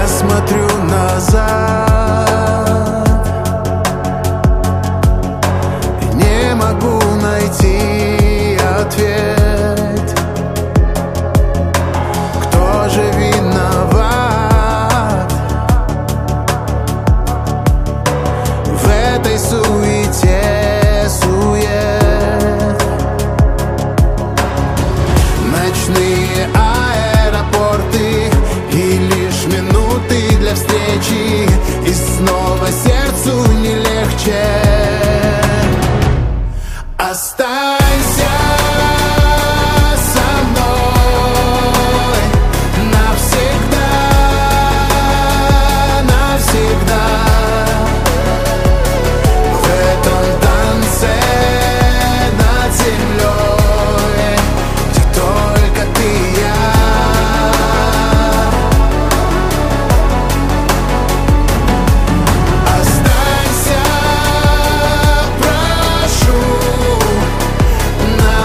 смотрю назад и не могу найти ответ. Кто же виноват в этой суете, сует? Ночные аэропорты и лишь минуты для встречи, и снова сердцу не легче. Останься со мной навсегда, навсегда. В этом танце над землей, где только ты и я. Останься, прошу, на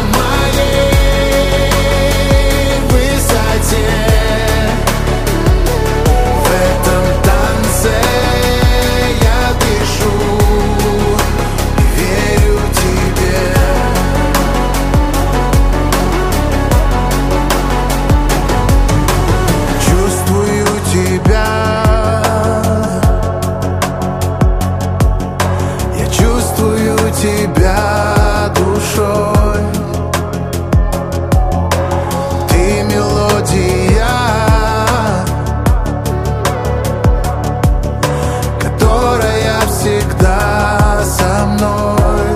моей высоте. В этом танце я дышу и верю тебе. Чувствую тебя, я чувствую тебя душой. Ты мелодия, которая всегда со мной.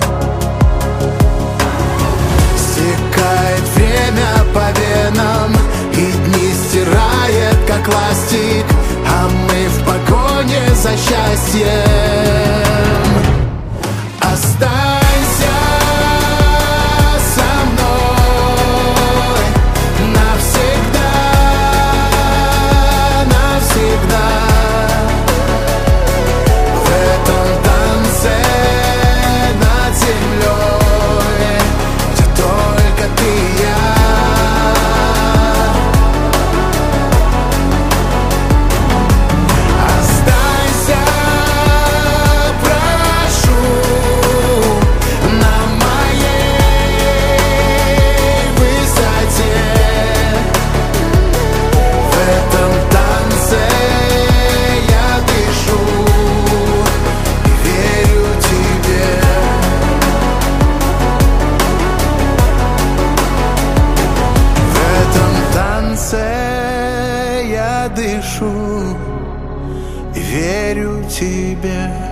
Стекает время по венам, и дни стирает, как ластик, а мы в погоне за счастьем. Останься со мной навсегда, навсегда. В этом танце над землей, где только ты и я. Останься, прошу, на моей высоте. В этом танце я дышу и верю тебе. В этом танце я дышу и верю тебе.